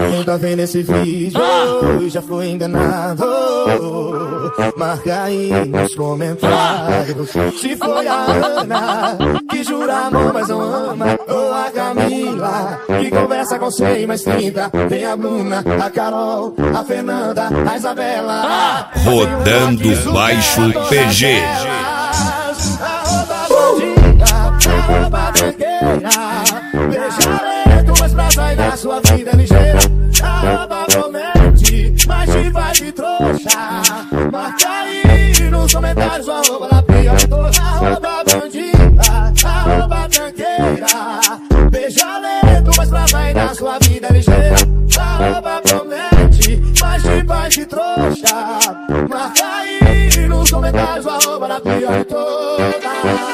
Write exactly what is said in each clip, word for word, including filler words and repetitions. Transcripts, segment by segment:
Quem tá vendo esse vídeo já foi enganado. Marca aí nos comentários se foi a Ana que jura amor mas não ama, ou a Camila que conversa com cem mais trinta. Tem a Bruna, a Carol, a Fernanda, a Isabela. Rodando Baixo P G. Arroba bandida, arroba tranqueira. Beijarei mas pra sair da sua vida ligeira. Arroba promete, mas te vai de trouxa. Marca aí nos comentários o arroba da pior de todas. Arroba bandida, arroba tranqueira. Beija lento, mas pra sair da sua vida ligeira. Arroba promete, mas te vai de trouxa. Marca aí nos comentários o arroba da pior de todas.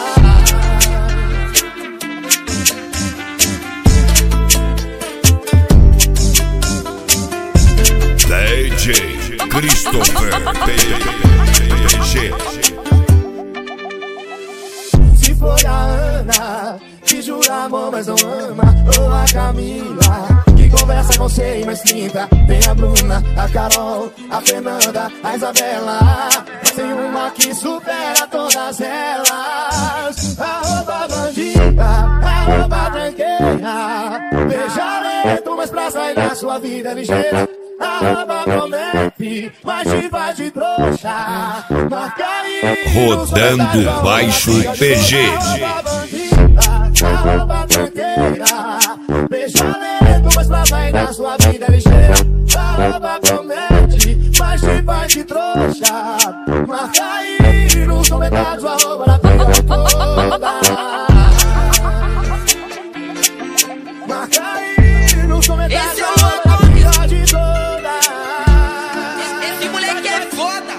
D J Christopher P G. Se foi a Ana que jura amor mas não ama, ou a Camila que conversa com cem mais trinta. Tem a Bruna, a Carol, a Fernanda, a Isabela. Mas tem uma que supera todas elas. Arroba bandida, arroba tranqueira. Beija lento, mas pra sair da sua vida ligeira. Arroba promete, mas te vai de trouxa. Marca aí Rodando Baixo P G. Arroba bandida, arroba tranqueira. Beija lento, mas pra sair da sua vida ligeira. Arroba promete, mas te vai de trouxa. Marca aí nos comentários o arroba da pior de todas. Marca aí nos comentários o arroba da pior de todas. Esse moleque é foda.